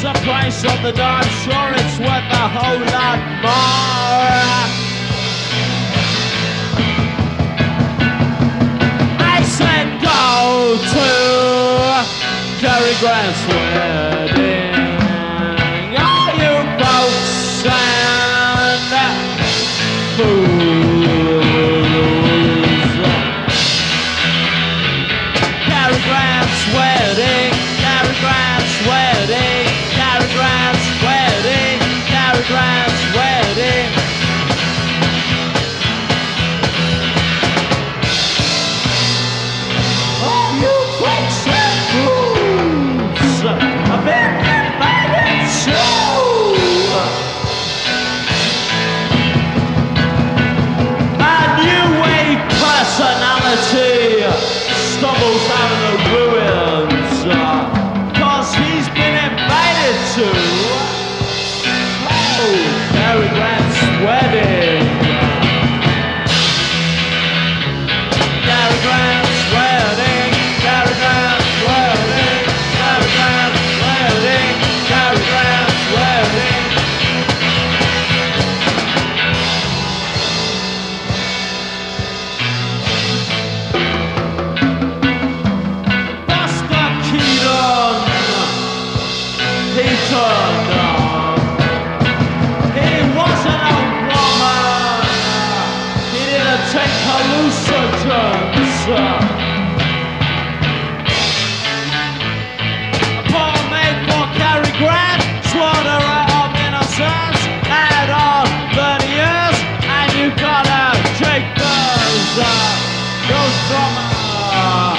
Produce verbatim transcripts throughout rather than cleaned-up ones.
the price of the dime? Sure, it's worth a whole lot more. I said go to Cary Grant's wedding. All you folks and fools. Cary Grant's wedding. Cary Grant's wedding. Cary Grant's wedding. Cary Grant's wedding. Oh, you folks and fools have been invited to a new wave personality stumbles out of the ruins, uh, cause he's been invited to oh, Cary Grant's wedding. Cary Grant's wedding. Cary Grant's wedding. Cary Grant's wedding. Cary Grant's wedding. Buster Keaton, he turned on. He wasn't a woman. He didn't take hallucinogens. A poor made for Cary Grant, swore the right of innocence. Add on thirty years, and you gotta take those, uh, those from, uh,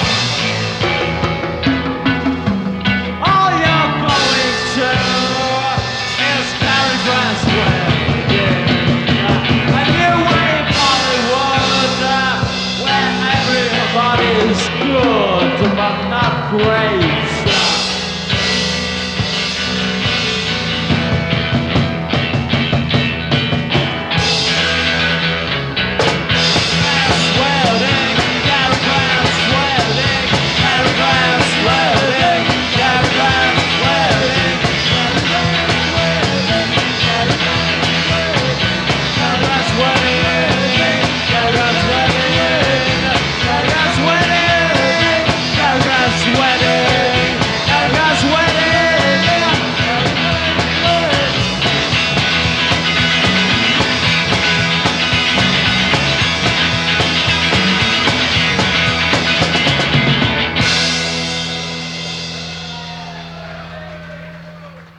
all you're going to is Cary Grant's wedding. A new wave Hollywood, uh, where everybody's good but not great.